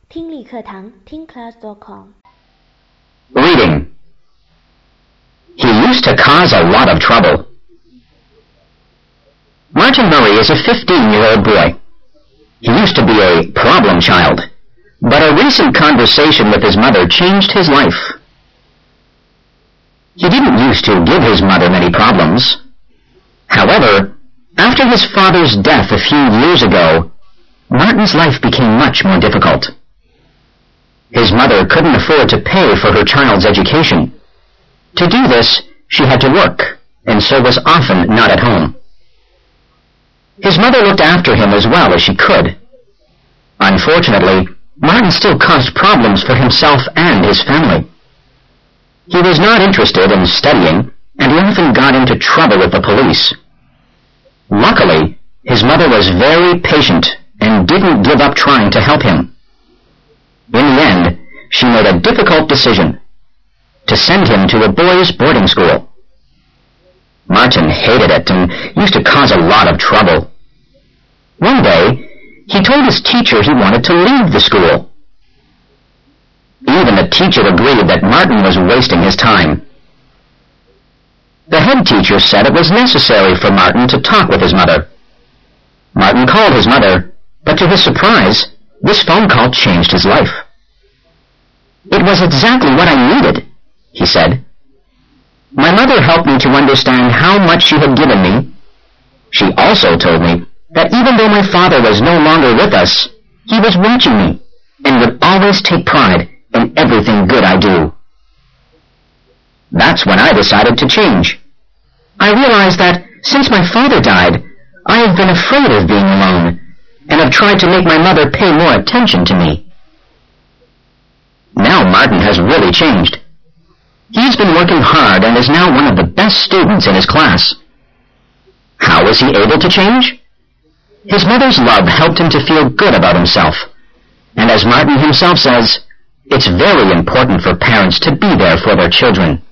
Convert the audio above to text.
听力课堂听class.com Reading. He used to cause a lot of trouble. Martin Murray is a 15-year-old boy. He used to be a problem child, but a recent conversation with his mother changed his life. He didn't used to give his mother many problems. However, after his father's death a few years ago, Martin's life became much more difficult. His mother couldn't afford to pay for her child's education. To do this, she had to work, and so was often not at home. His mother looked after him as well as she could. Unfortunately, Martin still caused problems for himself and his family. He was not interested in studying, and he often got into trouble with the police. Luckily, his mother was very patient and didn't give up trying to help him. In the end, she made a difficult decision to send him to a boys' boarding school. Martin hated it and used to cause a lot of trouble. One day, he told his teacher he wanted to leave the school. Even the teacher agreed that Martin was wasting his time. The head teacher said it was necessary for Martin to talk with his mother. Martin called his mother, but to his surprise, this phone call changed his life. "It was exactly what I needed," he said. "My mother helped me to understand how much she had given me. She also told me that even though my father was no longer with us, he was watching me and would always take pride in everything good I do." That's when I decided to change. I realized that since my father died, I have been afraid of being alone and have tried to make my mother pay more attention to me. Now Martin has really changed. He's been working hard and is now one of the best students in his class. How was he able to change? His mother's love helped him to feel good about himself. And as Martin himself says, it's very important for parents to be there for their children.